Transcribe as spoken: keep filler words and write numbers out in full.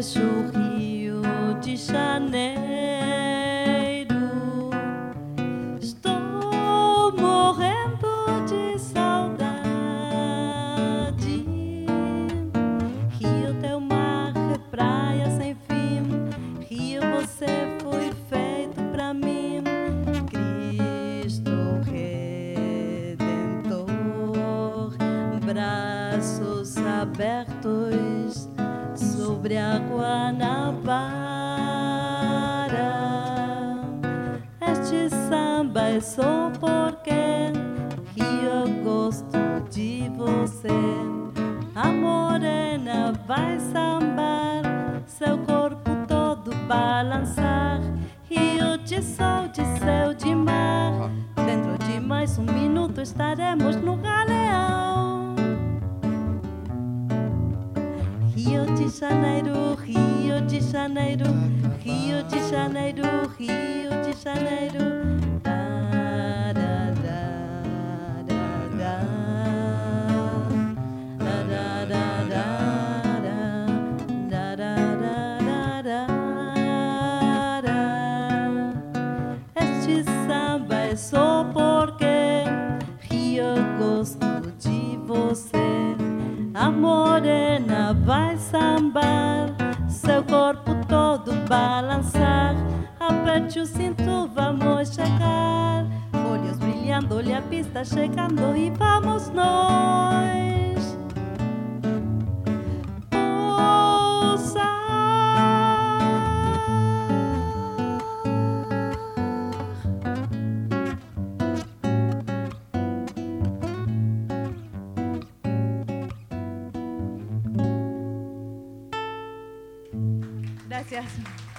vejo o Rio de Janeiro. Estou morrendo de saudade. Rio, teu mar, praia sem fim. Rio, você foi feito pra mim. Cristo Redentor, braços abertos sobre a Guanabara. Este samba é só porque eu gosto de você. A morena vai sambar, seu corpo todo balançar. Rio de sol, de céu, de mar. Dentro de mais um minuto estaremos no galeão. Rio de Janeiro, Rio de Janeiro, Rio de Janeiro, Rio de Janeiro. Da, da, da, da, da. Da, da, da, da, da, da, da, da, da. Este samba é só porque eu gosto de você. A morena vai sambar, seu corpo todo balançar. Aperte o cinto, vamos chegar. Olhos brilhando, olha a pista chegando e vamos nós pousar. Gracias.